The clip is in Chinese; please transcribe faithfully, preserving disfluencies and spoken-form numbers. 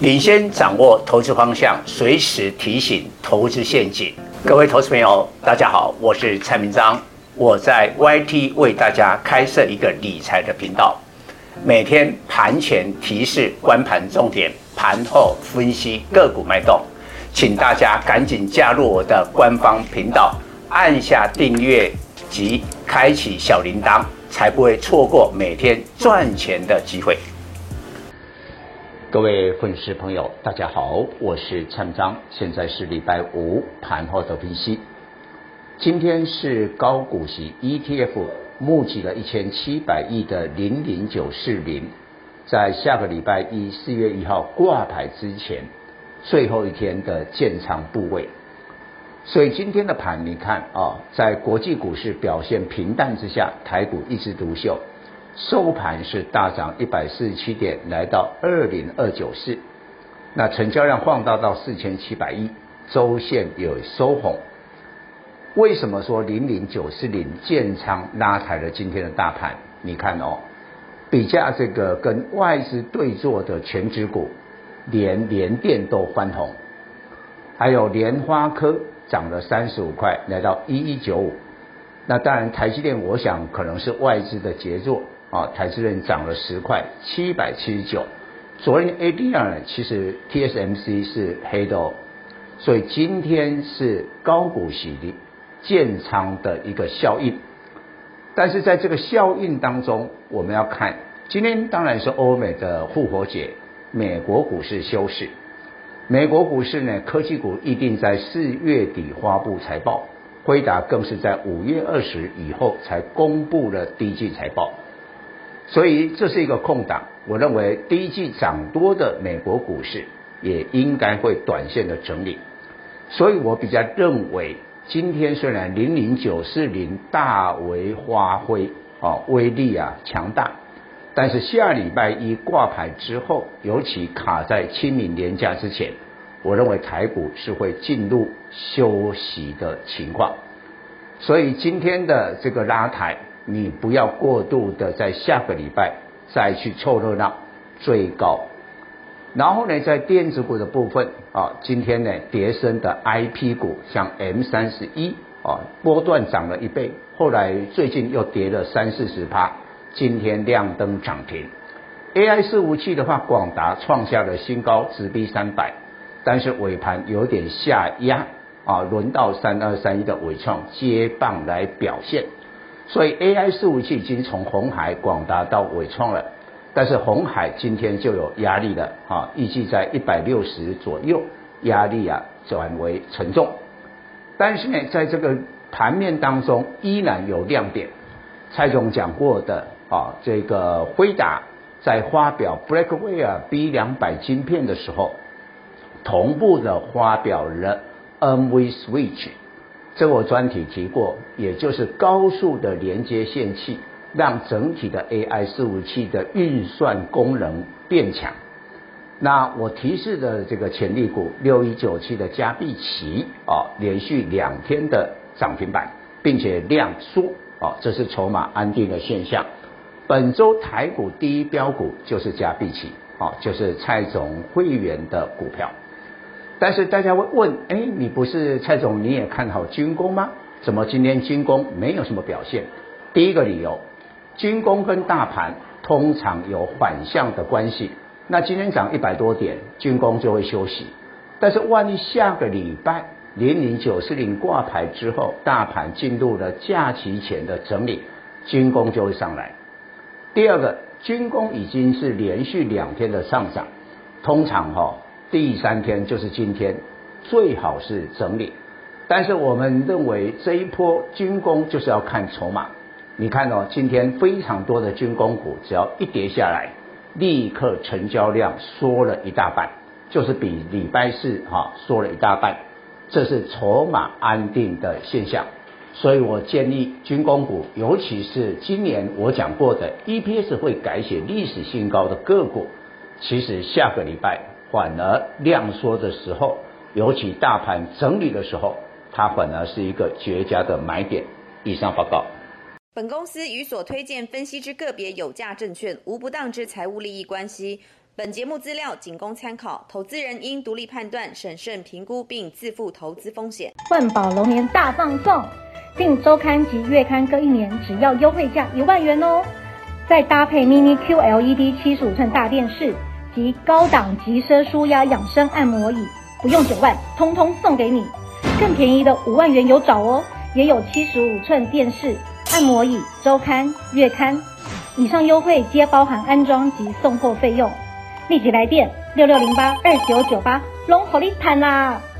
领先掌握投资方向，随时提醒投资陷阱。各位投资朋友，大家好，我是蔡明彰，我在 Y T 为大家开设一个理财的频道，每天盘前提示观盘重点，盘后分析个股脉动，请大家赶紧加入我的官方频道，按下订阅及开启小铃铛，才不会错过每天赚钱的机会。各位粉丝朋友，大家好，我是蔡明彰，现在是礼拜五盘后的分析。今天是高股息 E T F 募集了一千七百亿的零零九四零，在下个礼拜一四月一号挂牌之前最后一天的建仓部位。所以今天的盘你看啊，在国际股市表现平淡之下，台股一枝独秀，收盘是大涨一百四十七点，来到二零二九四，那成交量放大到四千七百亿，周线有收红。为什么说零零九四零建仓拉抬了今天的大盘？你看哦，比价这个跟外资对做的全指股，连联电都翻红，还有联发科涨了三十五块，来到一一九五。那当然台积电我想可能是外资的杰作啊，台积电涨了十块，七百七十九。昨天 A D R 其实 T S M C 是黑的哦，所以今天是高股息的建仓的一个效应。但是在这个效应当中，我们要看今天当然是欧美的复活节，美国股市休市。美国股市呢，科技股一定在四月底发布财报，辉达更是在五月二十以后才公布了第一季财报，所以这是一个空档。我认为第一季涨多的美国股市也应该会短线的整理，所以我比较认为今天虽然零零九四零大为发挥啊，威力啊强大，但是下礼拜一挂牌之后，尤其卡在清明连假之前，我认为台股是会进入休息的情况。所以今天的这个拉抬，你不要过度的在下个礼拜再去凑热闹追高。然后呢，在电子股的部分啊，今天呢跌升的 I P 股，像 M 三十一 啊，波段涨了一倍，后来最近又跌了三四十趴，今天亮灯涨停。A I 伺服器的话，广达创下了新高，直逼三百，但是尾盘有点下压啊，轮到三二三一的伟创接棒来表现，所以 A I 伺服器已经从鸿海、广达到伟创了。但是鸿海今天就有压力了啊，预计在一百六十左右，压力啊转为沉重。但是呢，在这个盘面当中依然有亮点。蔡总讲过的啊，这个辉达在发表 Blackwell B 两百 晶片的时候，同步的发表了 N V Switch， 这个我专题提过，也就是高速的连接线器，让整体的 A I 伺服器的运算功能变强。那我提示的这个潜力股六一九七的嘉必奇啊，连续两天的涨停板，并且量缩啊，这是筹码安定的现象。本周台股第一标股就是嘉必奇啊，就是蔡总会员的股票。但是大家会问，哎，你不是蔡总你也看好军工吗？怎么今天军工没有什么表现？第一个理由，军工跟大盘通常有反向的关系，那今天涨一百多点，军工就会休息。但是万一下个礼拜零零九四零挂牌之后，大盘进入了假期前的整理，军工就会上来。第二个，军工已经是连续两天的上涨，通常哈、哦、第三天就是今天，最好是整理。但是我们认为这一波军工就是要看筹码。你看哦，今天非常多的军工股，只要一跌下来，立刻成交量缩了一大半，就是比礼拜四哈缩了一大半，这是筹码安定的现象。所以我建议军工股，尤其是今年我讲过的 E P S 会改写历史新高的个股，其实下个礼拜反而量缩的时候，尤其大盘整理的时候，它反而是一个绝佳的买点。以上报告。 本公司与所推荐分析之个别有价证券无不当之财务利益关系。 本节目资料仅供参考，投资人应独立判断、审慎评估并自负投资风险。 万宝龙年大放送，订周刊及月刊各一年，只要优惠价一万元哦！再搭配 Mini Q L E D 七十五寸大电视及高档极奢舒压养生按摩椅，不用九万，通通送给你。更便宜的五万元有找哦，也有七十五寸电视、按摩椅、周刊、月刊，以上优惠皆包含安装及送货费用。立即来电六六零八二九九八，拢给你谈啦！